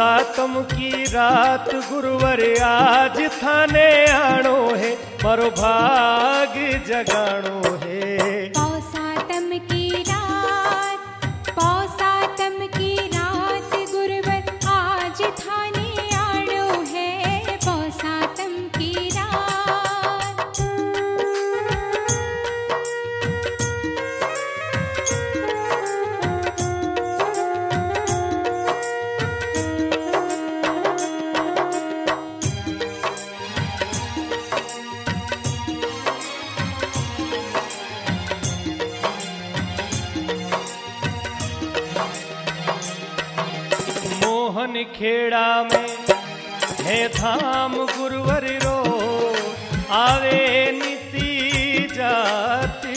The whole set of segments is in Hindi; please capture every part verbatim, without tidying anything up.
सातम की रात गुरुवर आज थाने आणो है, मारो भाग जगाणो है। पौ सातम की रात, पौ सातम की रात गुरुवर आज थाने आणो है, पौ सातम की रात। मोहन खेड़ा में है धाम गुरुवर रो, आवे नीति जाती।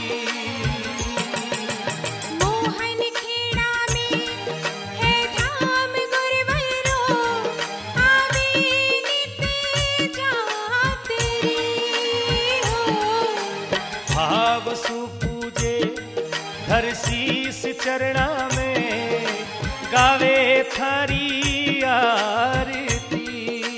मोहन खेड़ा में है धाम गुरुवर रो, आवे नीति जातरी हो। भाव सुपूजे धर शीस चरणा में, गावे थारी आरती।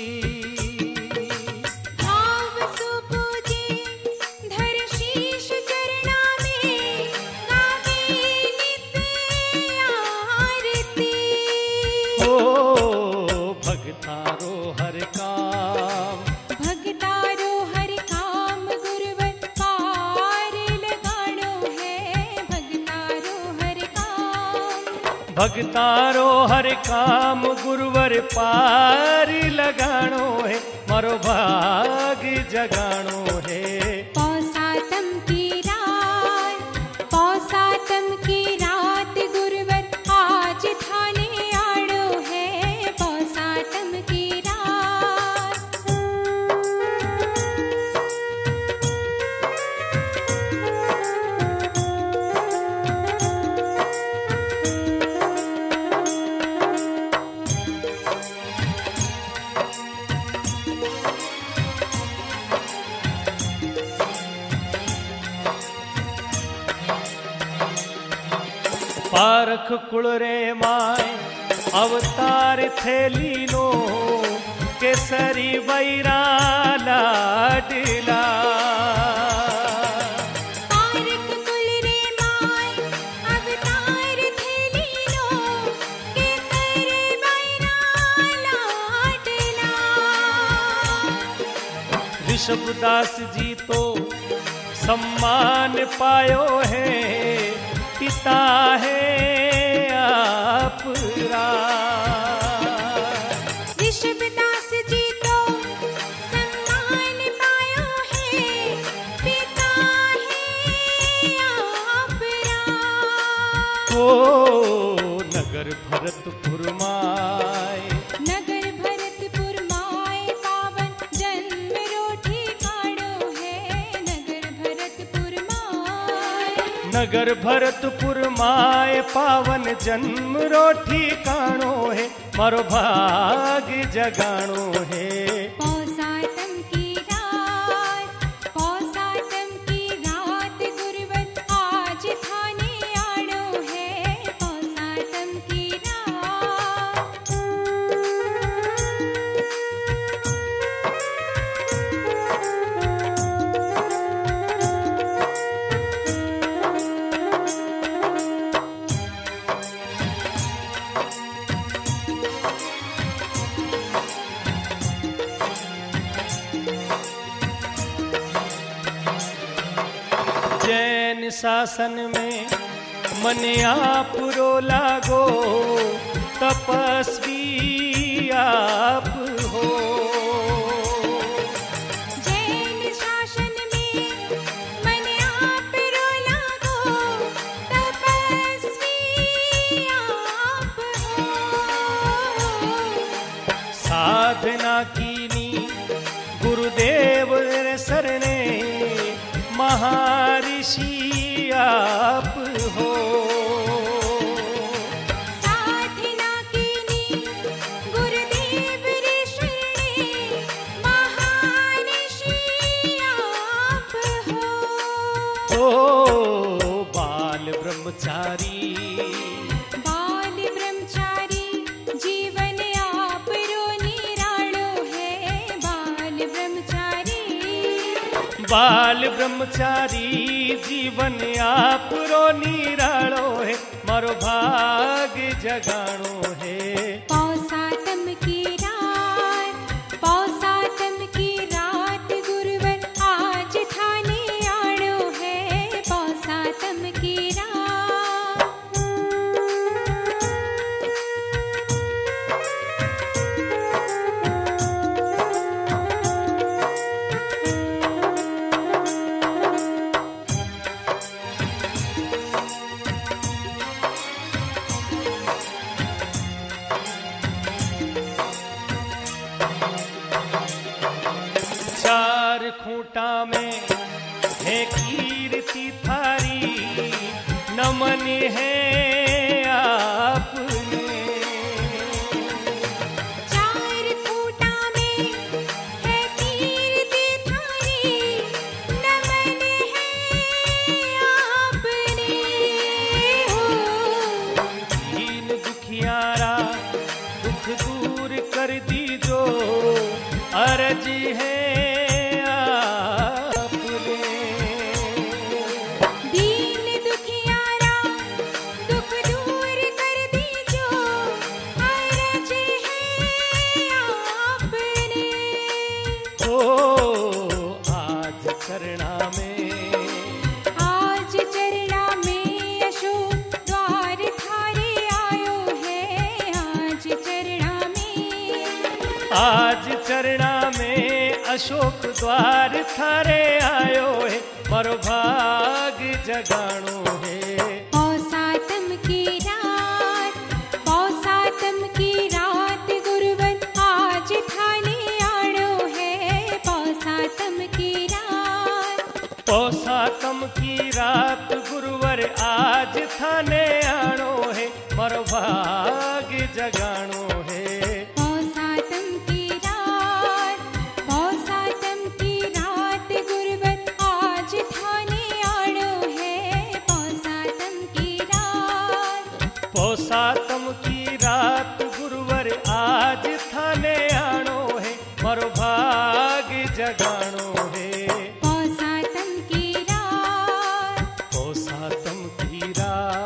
भाव सुपूजे धर शीश चरणा में, गावे नित्य आरती। ओ भगतारो हर काम, भगतारो हर काम गुरुवर पार लगाणो है, भगतारो हर काम। भगतारो हर काम गुरुवर पार लगाणो है, मारो भाग जगाणो है। पौ सातम की रात, पौ सातम की रात गुरुवर आज थाने आणो है, पौ सातम की रात। पारख कुल रे माय अवतार थेली नो, केसरी बैरा लाडला। पारख कुल रे माय अवतार थेली नो, केसर बैरा लाडला। ऋषभदास जी तो सम्मान पायो है, पिता है आपरा। ऋषभदास जी तो सम्मान पायो है, पिता है आपरा। ओ नगर भरतपुर माय, नगर भरतपुर माय पावन जन्म रो ठिकाणो है, नगर भरतपुर माय। नगर भरतपुर माय पावन जन्म रो ठिकाणो है, मारो भाग जगाणो है। पौ सातम की रात, पौ सातम की रात गुरुवर आज थाने आणो है, पौ सातम की रात। जैन शासन में मन आप रो लागो, तपस्वी आप हो। जैन शासन में मन आप रो लागो, तपस्वी आप हो। साधना कीनी गुरुदेव रे सरने, महर्षि आप हो। साधना कीनी गुरुदेव रे शरणे, महर्षि आप हो। ओ बाल ब्रह्मचारी, बाल ब्रह्मचारी जीवन बाल ब्रह्मचारी जीवन आप रो निराळो है, मारो भाग जगाणो है। पौसातम की रात, पौसातम की रात गुरुवर आज थाने आड़ो है। पौसातम की रात, चार खूंटा में है कीर्ति थारी, नमन है आपने। चार खूंटा में है कीर्ति थारी, नमन है आपने हो। दीन दुखियारा दुख दूर कर दीजो, अर्ज है आपने। दीन दुखियारा दुख दूर कर दीजो, अर्ज है आपने। ओ आज चरणा में, आज चरणा में अशोक द्वार थारे आयो है। आज चरणा में, आज चरणा में अशोक द्वार थारे आयो है, मारो भाग जगाणो है। पौसातम की रात, पौसातम की रात गुरुवर आज थाने आड़ो है। पौसातम की रात, पौसातम की रात गुरुवर आज थाने आणो है, मारो भाग जगाणो है। पौसातम की रात, पौसातम की रात गुरुवर आज थाने आड़ो है। पौसातम की रात, पौसातम की रात गुरुवर आज थाने आणो है, मारो भाग जगाणो है। पौसातम की रात, पौसातम की रात।